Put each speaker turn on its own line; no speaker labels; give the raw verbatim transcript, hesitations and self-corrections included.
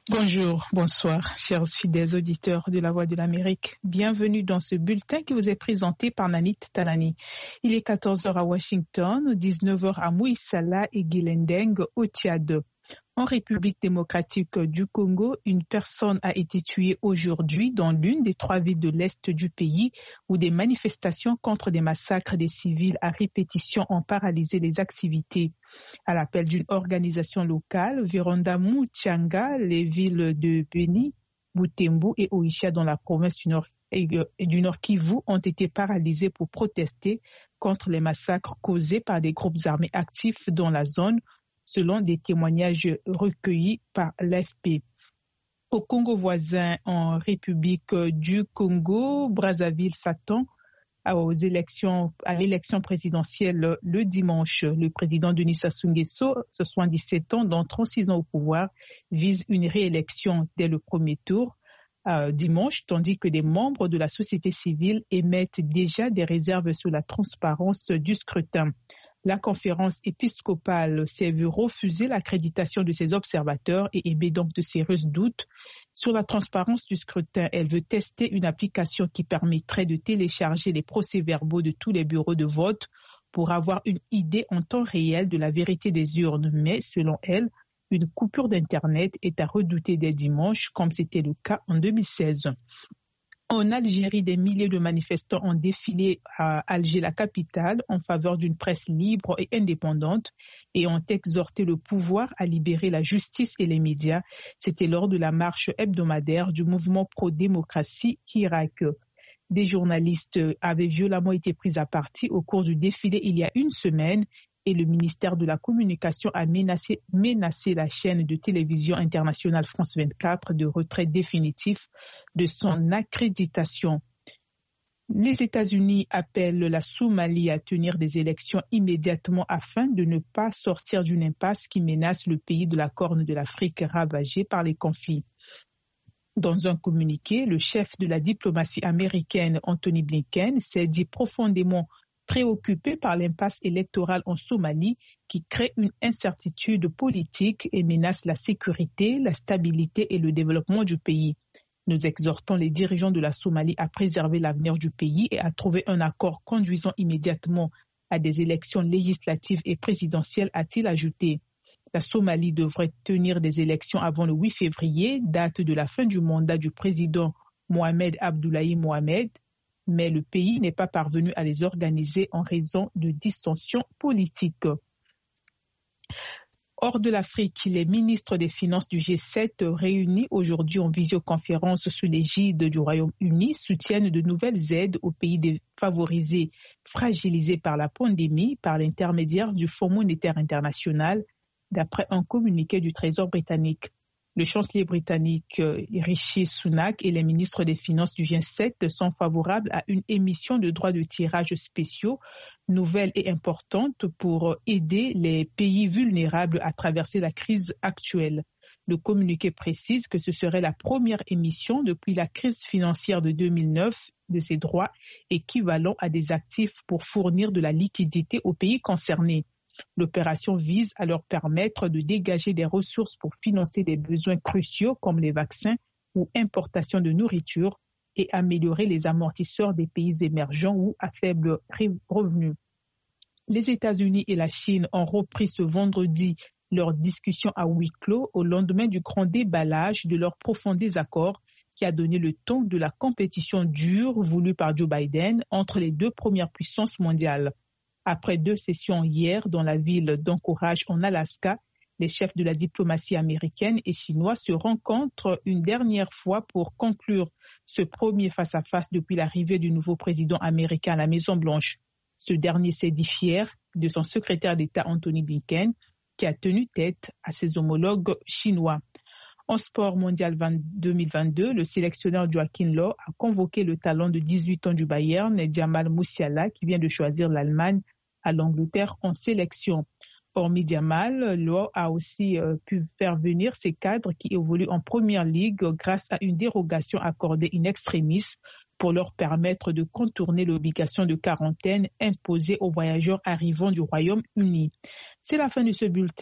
Bonjour, bonsoir, chers fidèles auditeurs de la Voix de l'Amérique. Bienvenue dans ce bulletin qui vous est présenté par Nanit Talani. Il est quatorze heures à Washington, dix-neuf heures à Mouissala et Guilendeng au Tchad. En République démocratique du Congo, une personne a été tuée aujourd'hui dans l'une des trois villes de l'Est du pays où des manifestations contre des massacres des civils à répétition ont paralysé les activités. À l'appel d'une organisation locale, Virondamou, Tchanga, les villes de Beni, Butembo et Oicha dans la province du Nord, et du Nord Kivu ont été paralysées pour protester contre les massacres causés par des groupes armés actifs dans la zone, selon des témoignages recueillis par l'A F P. Au Congo voisin, en République du Congo, Brazzaville s'attend aux élections, à l'élection présidentielle le dimanche. Le président Denis Sassou Nguesso, soixante-dix-sept ans, dont trente-six ans au pouvoir, vise une réélection dès le premier tour euh, dimanche, tandis que des membres de la société civile émettent déjà des réserves sur la transparence du scrutin. La conférence épiscopale s'est vue refuser l'accréditation de ses observateurs et émet donc de sérieux doutes sur la transparence du scrutin. Elle veut tester une application qui permettrait de télécharger les procès-verbaux de tous les bureaux de vote pour avoir une idée en temps réel de la vérité des urnes. Mais selon elle, une coupure d'Internet est à redouter dès dimanche, comme c'était le cas en deux mille seize. En Algérie, des milliers de manifestants ont défilé à Alger, la capitale, en faveur d'une presse libre et indépendante et ont exhorté le pouvoir à libérer la justice et les médias. C'était lors de la marche hebdomadaire du mouvement pro-démocratie Hirak. Des journalistes avaient violemment été pris à partie au cours du défilé il y a une semaine et le ministère de la Communication a menacé, menacé la chaîne de télévision internationale France vingt-quatre de retrait définitif de son accréditation. Les États-Unis appellent la Somalie à tenir des élections immédiatement afin de ne pas sortir d'une impasse qui menace le pays de la Corne de l'Afrique ravagé par les conflits. Dans un communiqué, le chef de la diplomatie américaine, Anthony Blinken, s'est dit profondément préoccupé par l'impasse électorale en Somalie qui crée une incertitude politique et menace la sécurité, la stabilité et le développement du pays. Nous exhortons les dirigeants de la Somalie à préserver l'avenir du pays et à trouver un accord conduisant immédiatement à des élections législatives et présidentielles, a-t-il ajouté. La Somalie devrait tenir des élections avant le huit février, date de la fin du mandat du président Mohamed Abdullahi Mohamed, mais le pays n'est pas parvenu à les organiser en raison de dissensions politiques. Hors de l'Afrique, les ministres des Finances du G sept réunis aujourd'hui en visioconférence sous l'égide du Royaume-Uni soutiennent de nouvelles aides aux pays défavorisés fragilisés par la pandémie par l'intermédiaire du Fonds monétaire international, d'après un communiqué du Trésor britannique. Le chancelier britannique Rishi Sunak et les ministres des Finances du G sept sont favorables à une émission de droits de tirage spéciaux, nouvelles et importantes pour aider les pays vulnérables à traverser la crise actuelle. Le communiqué précise que ce serait la première émission depuis la crise financière de deux mille neuf de ces droits équivalents à des actifs pour fournir de la liquidité aux pays concernés. L'opération vise à leur permettre de dégager des ressources pour financer des besoins cruciaux comme les vaccins ou importation de nourriture et améliorer les amortisseurs des pays émergents ou à faible revenu. Les États-Unis et la Chine ont repris ce vendredi leurs discussions à huis clos au lendemain du grand déballage de leur profond désaccord qui a donné le ton de la compétition dure voulue par Joe Biden entre les deux premières puissances mondiales. Après deux sessions hier dans la ville d'Anchorage en Alaska, les chefs de la diplomatie américaine et chinois se rencontrent une dernière fois pour conclure ce premier face-à-face depuis l'arrivée du nouveau président américain à la Maison-Blanche. Ce dernier s'est dit fier de son secrétaire d'État Anthony Blinken, qui a tenu tête à ses homologues chinois. En sport mondial deux mille vingt-deux, le sélectionneur Joachim Löw a convoqué le talent de dix-huit ans du Bayern, Jamal Musiala, qui vient de choisir l'Allemagne à l'Angleterre en sélection. Hormis Jamal, Löw a aussi euh, pu faire venir ses cadres qui évoluent en première ligue grâce à une dérogation accordée in extremis pour leur permettre de contourner l'obligation de quarantaine imposée aux voyageurs arrivant du Royaume-Uni. C'est la fin de ce bulletin.